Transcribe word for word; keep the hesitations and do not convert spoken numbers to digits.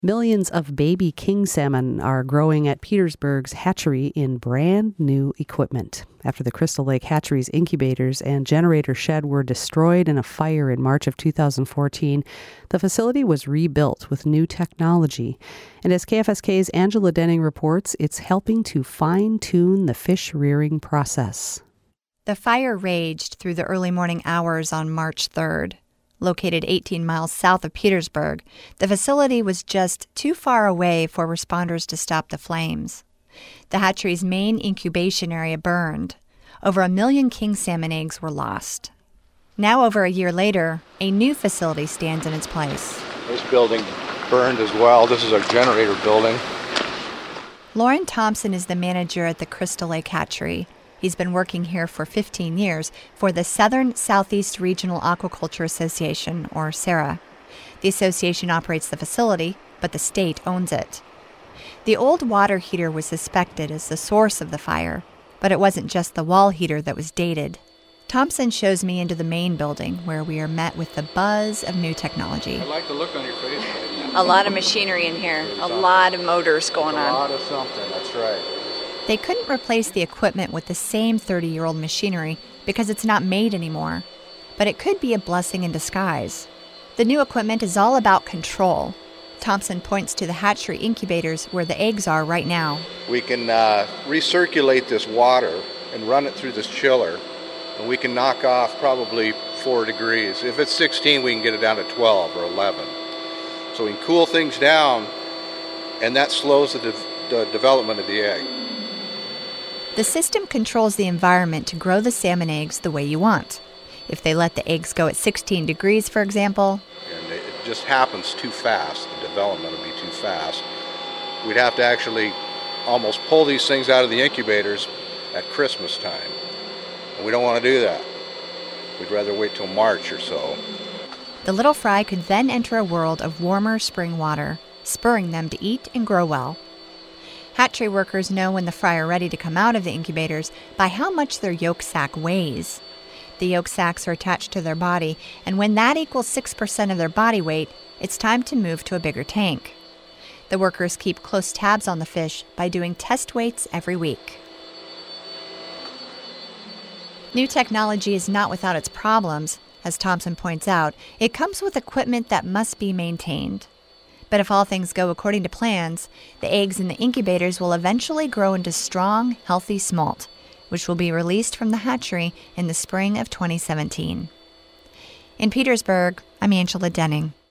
Millions of baby king salmon are growing at Petersburg's hatchery in brand new equipment. After the Crystal Lake Hatchery's incubators and generator shed were destroyed in a fire in March of two thousand fourteen, the facility was rebuilt with new technology. And as K F S K's Angela Denning reports, it's helping to fine-tune the fish rearing process. The fire raged through the early morning hours on March third. Located eighteen miles south of Petersburg, the facility was just too far away for responders to stop the flames. The hatchery's main incubation area burned. Over a million king salmon eggs were lost. Now, over a year later, a new facility stands in its place. This building burned as well. This is our generator building. Lauren Thompson is the manager at the Crystal Lake Hatchery. He's been working here for fifteen years for the Southern Southeast Regional Aquaculture Association, or SARA. The association operates the facility, but the state owns it. The old water heater was suspected as the source of the fire, but it wasn't just the wall heater that was dated. Thompson shows me into the main building, where we are met with the buzz of new technology. I like the look on your face right now. A lot of machinery in here, a lot of motors going on. A lot of something, that's right. They couldn't replace the equipment with the same thirty-year-old machinery because it's not made anymore. But it could be a blessing in disguise. The new equipment is all about control. Thompson points to the hatchery incubators where the eggs are right now. We can uh, recirculate this water and run it through this chiller, and we can knock off probably four degrees. If it's sixteen, we can get it down to twelve or eleven. So we can cool things down, and that slows the, de- the development of the egg. The system controls the environment to grow the salmon eggs the way you want. If they let the eggs go at sixteen degrees, for example, and it just happens too fast, the development will be too fast. We'd have to actually almost pull these things out of the incubators at Christmas time. And we don't want to do that. We'd rather wait till March or so. The little fry could then enter a world of warmer spring water, spurring them to eat and grow well. Hatchery workers know when the fry are ready to come out of the incubators by how much their yolk sac weighs. The yolk sacs are attached to their body, and when that equals six percent of their body weight, it's time to move to a bigger tank. The workers keep close tabs on the fish by doing test weights every week. New technology is not without its problems. As Thompson points out, it comes with equipment that must be maintained. But if all things go according to plans, the eggs in the incubators will eventually grow into strong, healthy smolt, which will be released from the hatchery in the spring of twenty seventeen. In Petersburg, I'm Angela Denning.